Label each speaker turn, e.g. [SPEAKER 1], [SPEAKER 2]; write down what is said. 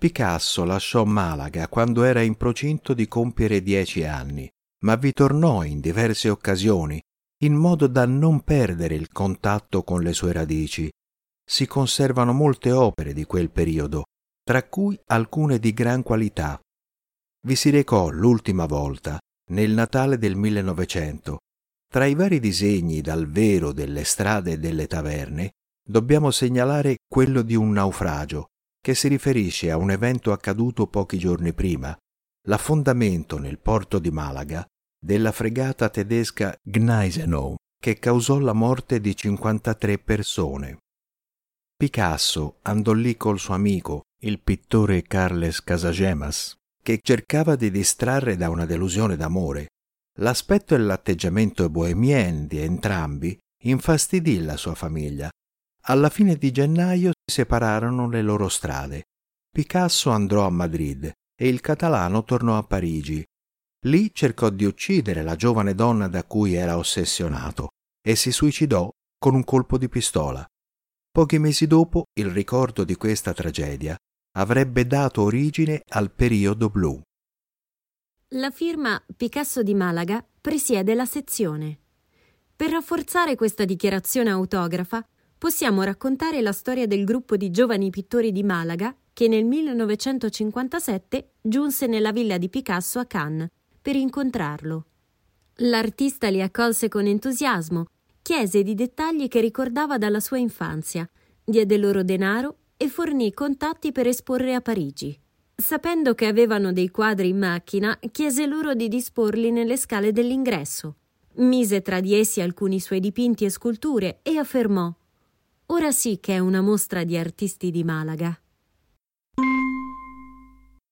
[SPEAKER 1] Picasso lasciò Malaga quando era in procinto di compiere 10 anni, ma vi tornò in diverse occasioni, in modo da non perdere il contatto con le sue radici. Si conservano molte opere di quel periodo, tra cui alcune di gran qualità. Vi si recò l'ultima volta, nel Natale del 1900. Tra i vari disegni dal vero delle strade e delle taverne, dobbiamo segnalare quello di un naufragio, che si riferisce a un evento accaduto pochi giorni prima, l'affondamento nel porto di Malaga della fregata tedesca Gneisenau, che causò la morte di 53 persone. Picasso andò lì col suo amico, il pittore Carles Casagemas, che cercava di distrarre da una delusione d'amore. L'aspetto e l'atteggiamento bohemien di entrambi infastidì la sua famiglia. Alla fine di gennaio si separarono le loro strade. Picasso andò a Madrid e il catalano tornò a Parigi. Lì cercò di uccidere la giovane donna da cui era ossessionato e si suicidò con un colpo di pistola. Pochi mesi dopo, il ricordo di questa tragedia avrebbe dato origine al periodo blu.
[SPEAKER 2] La firma Picasso di Malaga presiede la sezione. Per rafforzare questa dichiarazione autografa, possiamo raccontare la storia del gruppo di giovani pittori di Malaga che nel 1957 giunse nella villa di Picasso a Cannes per incontrarlo. L'artista li accolse con entusiasmo, chiese di dettagli che ricordava dalla sua infanzia, diede loro denaro e fornì contatti per esporre a Parigi. Sapendo che avevano dei quadri in macchina, chiese loro di disporli nelle scale dell'ingresso. Mise tra di essi alcuni suoi dipinti e sculture e affermò: «Ora sì che è una mostra di artisti di Malaga».